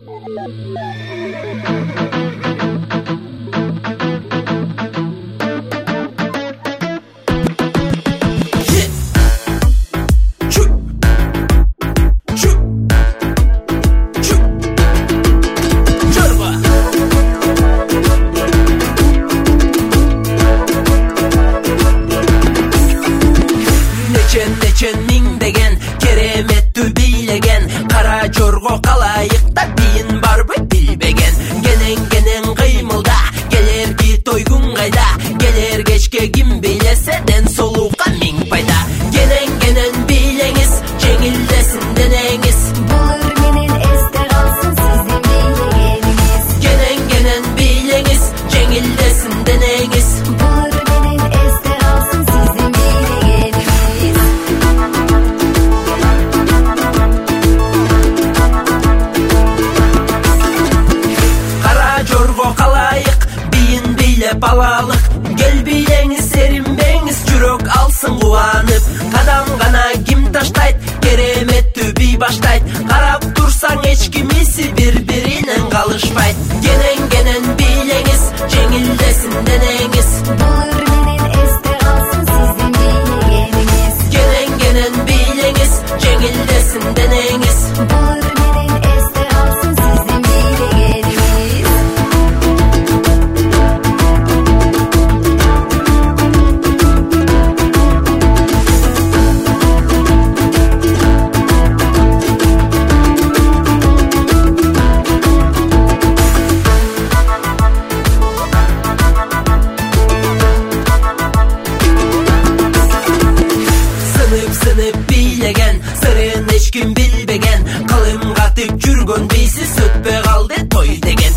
Миң деген кереметтүү бийлеген кара жорго калайыкта бийин барбы билбеген кенен кыймылда келерди тойгун кайда келер кечке ким бийлесе ден соолукка миң пайда кенен бийлеңиз жеңилдесин денеңиз Булыр менен эсте калсын сиздин бийлегениңиз кенен бийлеңиз жеңилдесин денеңиз Булыр менен эсте калсын сиздин бийлегениңиз калайык бийин бийлеп алалык кел бийлеңиз серинбеңиз жүрөк алсын кубанып кадам гана ким таштайт кереметтүү бий баштайт карап турсаң эч кимиси бири-биринен калышпайт кенен бийлеңиз жеңилдесин денеңиз Булыр менен эсте калсын сиздин бийлегениңиз кенен бийлеңиз жеңилдесин денеңиз Булыр менен эсте калсын сиздин бийлегениңиз Сынып бийлеген сырын эч ким билбеген калым катып жүргөн бийсиз өтпөй калды той деген